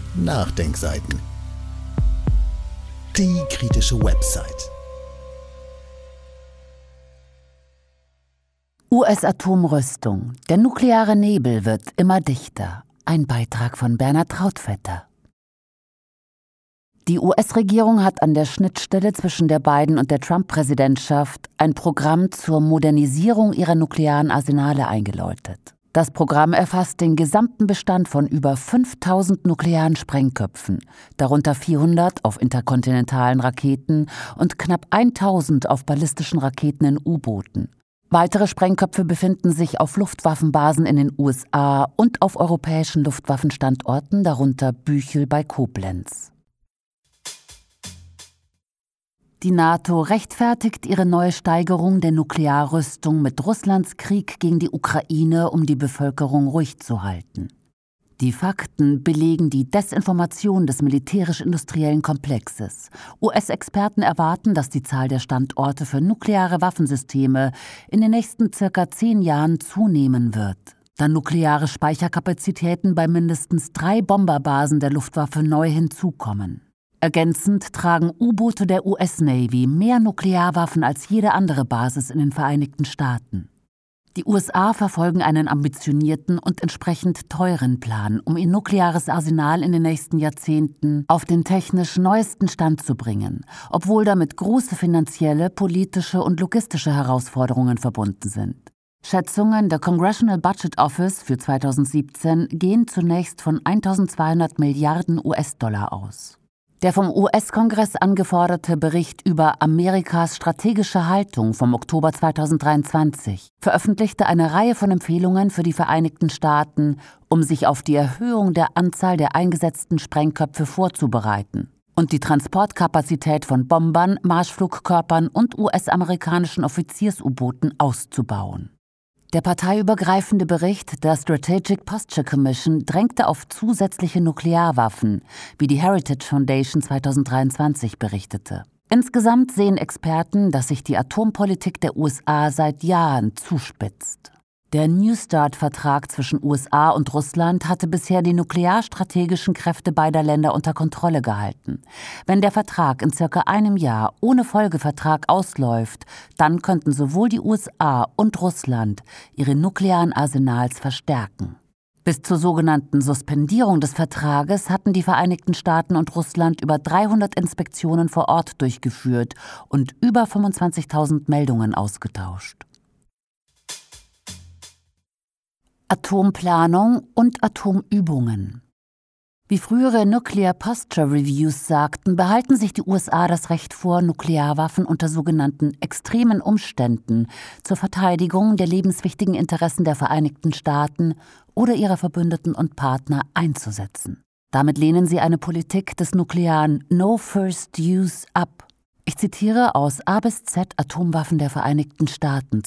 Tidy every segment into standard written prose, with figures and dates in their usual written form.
Nachdenkseiten. Die kritische Website. US-Atomrüstung. Der nukleare Nebel wird immer dichter. Ein Beitrag von Bernhard Trautvetter. Die US-Regierung hat an der Schnittstelle zwischen der Biden- und der Trump-Präsidentschaft ein Programm zur Modernisierung ihrer nuklearen Arsenale eingeläutet. Das Programm erfasst den gesamten Bestand von über 5000 nuklearen Sprengköpfen, darunter 400 auf interkontinentalen Raketen und knapp 1000 auf ballistischen Raketen in U-Booten. Weitere Sprengköpfe befinden sich auf Luftwaffenbasen in den USA und auf europäischen Luftwaffenstandorten, darunter Büchel bei Koblenz. Die NATO rechtfertigt ihre neue Steigerung der Nuklearrüstung mit Russlands Krieg gegen die Ukraine, um die Bevölkerung ruhig zu halten. Die Fakten belegen die Desinformation des militärisch-industriellen Komplexes. US-Experten erwarten, dass die Zahl der Standorte für nukleare Waffensysteme in den nächsten ca. 10 Jahren zunehmen wird, da nukleare Speicherkapazitäten bei mindestens 3 Bomberbasen der Luftwaffe neu hinzukommen. Ergänzend tragen U-Boote der US-Navy mehr Nuklearwaffen als jede andere Basis in den Vereinigten Staaten. Die USA verfolgen einen ambitionierten und entsprechend teuren Plan, um ihr nukleares Arsenal in den nächsten Jahrzehnten auf den technisch neuesten Stand zu bringen, obwohl damit große finanzielle, politische und logistische Herausforderungen verbunden sind. Schätzungen der Congressional Budget Office für 2017 gehen zunächst von 1.200 Milliarden US-Dollar aus. Der vom US-Kongress angeforderte Bericht über Amerikas strategische Haltung vom Oktober 2023 veröffentlichte eine Reihe von Empfehlungen für die Vereinigten Staaten, um sich auf die Erhöhung der Anzahl der eingesetzten Sprengköpfe vorzubereiten und die Transportkapazität von Bombern, Marschflugkörpern und US-amerikanischen Offiziersu-Booten auszubauen. Der parteiübergreifende Bericht der Strategic Posture Commission drängte auf zusätzliche Nuklearwaffen, wie die Heritage Foundation 2023 berichtete. Insgesamt sehen Experten, dass sich die Atompolitik der USA seit Jahren zuspitzt. Der New START-Vertrag zwischen USA und Russland hatte bisher die nuklearstrategischen Kräfte beider Länder unter Kontrolle gehalten. Wenn der Vertrag in circa einem Jahr ohne Folgevertrag ausläuft, dann könnten sowohl die USA und Russland ihre nuklearen Arsenals verstärken. Bis zur sogenannten Suspendierung des Vertrages hatten die Vereinigten Staaten und Russland über 300 Inspektionen vor Ort durchgeführt und über 25.000 Meldungen ausgetauscht. Atomplanung und Atomübungen. Wie frühere Nuclear Posture Reviews sagten, behalten sich die USA das Recht vor, Nuklearwaffen unter sogenannten extremen Umständen zur Verteidigung der lebenswichtigen Interessen der Vereinigten Staaten oder ihrer Verbündeten und Partner einzusetzen. Damit lehnen sie eine Politik des nuklearen No First Use ab. Ich zitiere aus A bis Z Atomwaffen der Vereinigten Staaten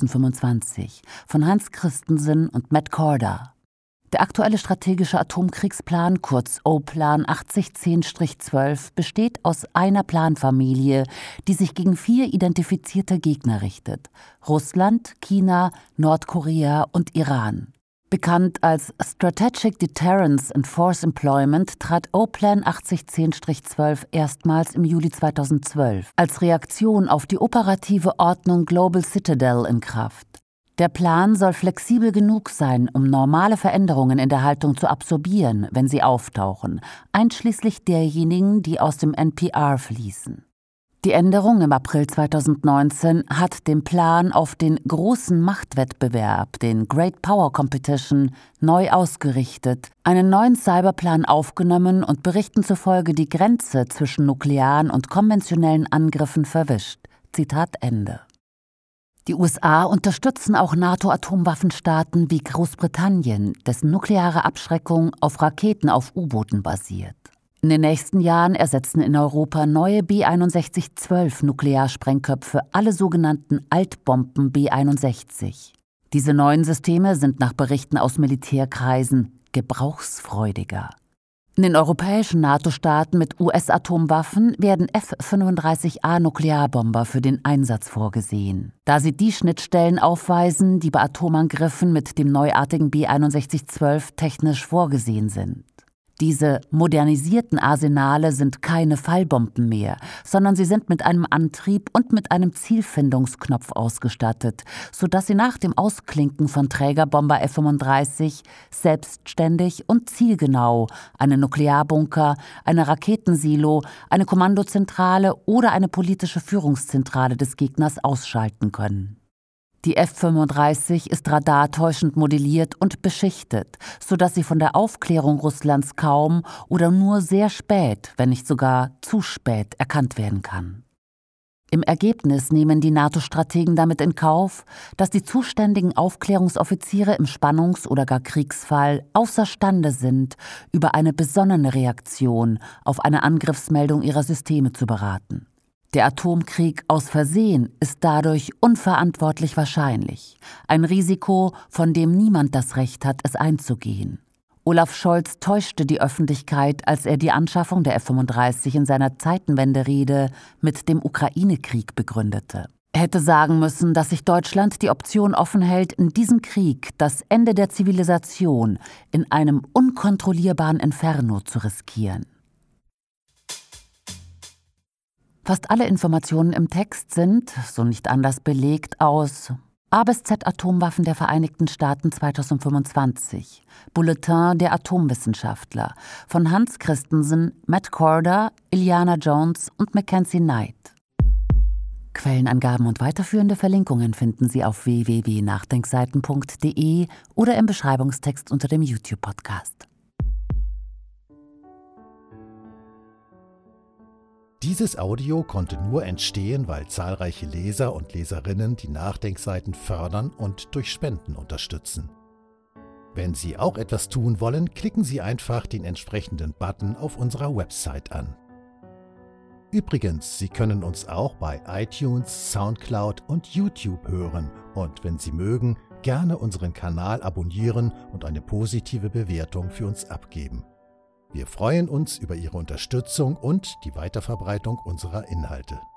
2025 von Hans Christensen und Matt Korda. Der aktuelle strategische Atomkriegsplan, kurz O-Plan 8010-12, besteht aus einer Planfamilie, die sich gegen 4 identifizierte Gegner richtet: Russland, China, Nordkorea und Iran. Bekannt als Strategic Deterrence and Force Employment trat O-Plan 8010-12 erstmals im Juli 2012 als Reaktion auf die operative Ordnung Global Citadel in Kraft. Der Plan soll flexibel genug sein, um normale Veränderungen in der Haltung zu absorbieren, wenn sie auftauchen, einschließlich derjenigen, die aus dem NPR fließen. Die Änderung im April 2019 hat den Plan auf den großen Machtwettbewerb, den Great Power Competition, neu ausgerichtet, einen neuen Cyberplan aufgenommen und Berichten zufolge die Grenze zwischen nuklearen und konventionellen Angriffen verwischt. Zitat Ende. Die USA unterstützen auch NATO-Atomwaffenstaaten wie Großbritannien, dessen nukleare Abschreckung auf Raketen auf U-Booten basiert. In den nächsten Jahren ersetzen in Europa neue B-61-12 Nuklearsprengköpfe alle sogenannten Altbomben B-61. Diese neuen Systeme sind nach Berichten aus Militärkreisen gebrauchsfreudiger. In den europäischen NATO-Staaten mit US-Atomwaffen werden F-35A Nuklearbomber für den Einsatz vorgesehen, da sie die Schnittstellen aufweisen, die bei Atomangriffen mit dem neuartigen B-61-12 technisch vorgesehen sind. Diese modernisierten Arsenale sind keine Fallbomben mehr, sondern sie sind mit einem Antrieb und mit einem Zielfindungsknopf ausgestattet, sodass sie nach dem Ausklinken von Trägerbomber F-35 selbstständig und zielgenau einen Nuklearbunker, eine Raketensilo, eine Kommandozentrale oder eine politische Führungszentrale des Gegners ausschalten können. Die F-35 ist radartäuschend modelliert und beschichtet, sodass sie von der Aufklärung Russlands kaum oder nur sehr spät, wenn nicht sogar zu spät, erkannt werden kann. Im Ergebnis nehmen die NATO-Strategen damit in Kauf, dass die zuständigen Aufklärungsoffiziere im Spannungs- oder gar Kriegsfall außerstande sind, über eine besonnene Reaktion auf eine Angriffsmeldung ihrer Systeme zu beraten. Der Atomkrieg aus Versehen ist dadurch unverantwortlich wahrscheinlich. Ein Risiko, von dem niemand das Recht hat, es einzugehen. Olaf Scholz täuschte die Öffentlichkeit, als er die Anschaffung der F-35 in seiner Zeitenwende-Rede mit dem Ukraine-Krieg begründete. Er hätte sagen müssen, dass sich Deutschland die Option offen hält, in diesem Krieg das Ende der Zivilisation in einem unkontrollierbaren Inferno zu riskieren. Fast alle Informationen im Text sind, so nicht anders belegt, aus A bis Z Atomwaffen der Vereinigten Staaten 2025, Bulletin der Atomwissenschaftler von Hans Christensen, Matt Corder, Iliana Jones und Mackenzie Knight. Quellenangaben und weiterführende Verlinkungen finden Sie auf www.nachdenkseiten.de oder im Beschreibungstext unter dem YouTube-Podcast. Dieses Audio konnte nur entstehen, weil zahlreiche Leser und Leserinnen die Nachdenkseiten fördern und durch Spenden unterstützen. Wenn Sie auch etwas tun wollen, klicken Sie einfach den entsprechenden Button auf unserer Website an. Übrigens, Sie können uns auch bei iTunes, Soundcloud und YouTube hören und wenn Sie mögen, gerne unseren Kanal abonnieren und eine positive Bewertung für uns abgeben. Wir freuen uns über Ihre Unterstützung und die Weiterverbreitung unserer Inhalte.